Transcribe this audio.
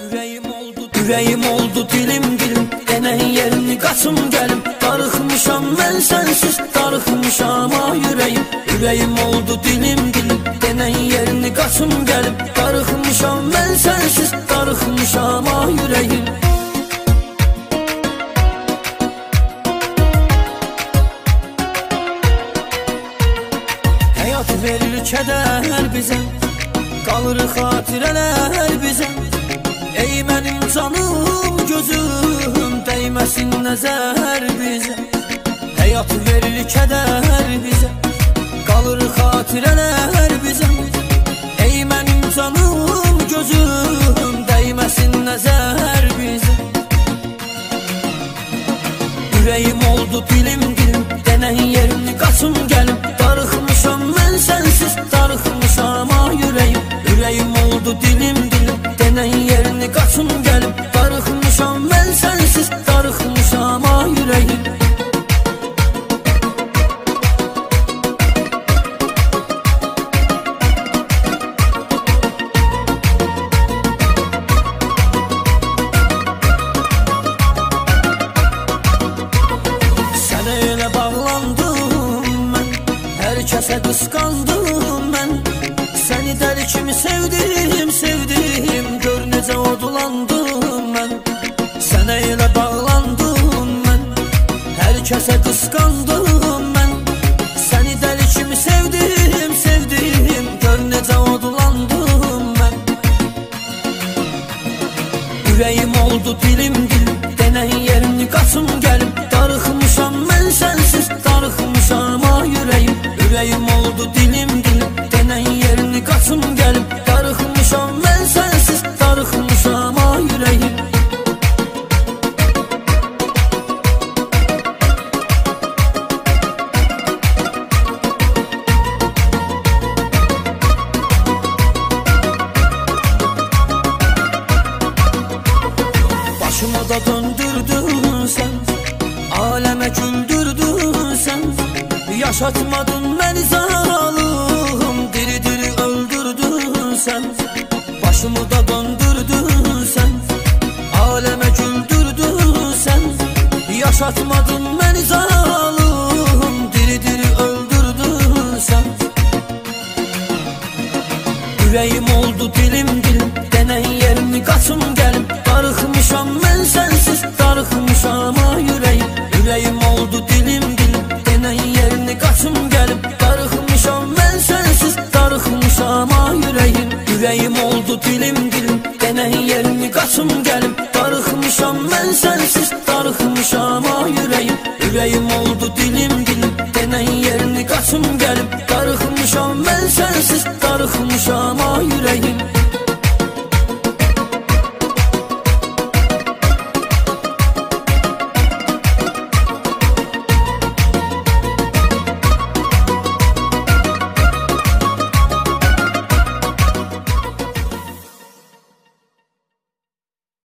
Ürəyim oldu dilim denən yerini qaçım gəlim. Darıxmışam mən sənsiz, darıxmışam yüreğim. Ürəyim oldu dilim denən yerini qaçım gəlim. Darıxmışam mən sənsiz, darıxmışam yüreğim. Həyat verir kədər bizə, qalır xatirələr bizə. Ey mənim canım, gözüm dəyməsin nəzər bizə. Həyat verir kədər bizə, qalır xatirələr bizə. Ey mənim canım, gözüm dəyməsin nəzər bizə. Ürəyim oldu dilim denən yerini qaçım gəlim. Darıxmışam mən sənsiz, darıxmışam yüreğim. Ürəyim oldu dilim denən yerini qaçım gəlim. Darıxmışam mən sənsiz, darıxmışam yüreğim. Sənə elə bağlandım mən, hər kəsə qısqandım mən. Səni dəli kimi sevdim, sevdim, gör necə odulandım mən. Sənə elə bağlandım mən, hər kəsə qısqandım mən. Səni dəli kimi sevdim, sevdim, gör necə odulandım mən. Ürəyim oldu dilim denən yerini qaçım gəlim. Darıxmışam mən sənsiz, darıxmışam yüreğim. Ürəyim oldu dilim denən yerini qaçım gəlim. Darıxmışam mən sənsiz, darıxmışam yüreğim. Başımı da döndürdün sən, aləmə güldürdün sən. Yaşatmadın məni zalım, diri öldürdün sən. Başımı da döndürdün sən, aləmə güldürdün sən. Yaşatmadın məni zalım, diri öldürdün sən. Ürəyim oldu dilim denən yerini qaçım gəlim. Darıxmışam mən sənsiz, darıxmışam yüreğim. Ürəyim oldu dilim denən yerini qaçım gəlim. Darıxmışam mən sənsiz, darıxmışam yüreğim. Ürəyim oldu dilim denən yerini qaçım gəlim. Darıxmışam mən sənsiz, darıxmışam yüreğim. Ürəyim oldu dilim denən yerini qaçım gəlim. Darıxmışam mən sənsiz, darıxmışam yüreğim.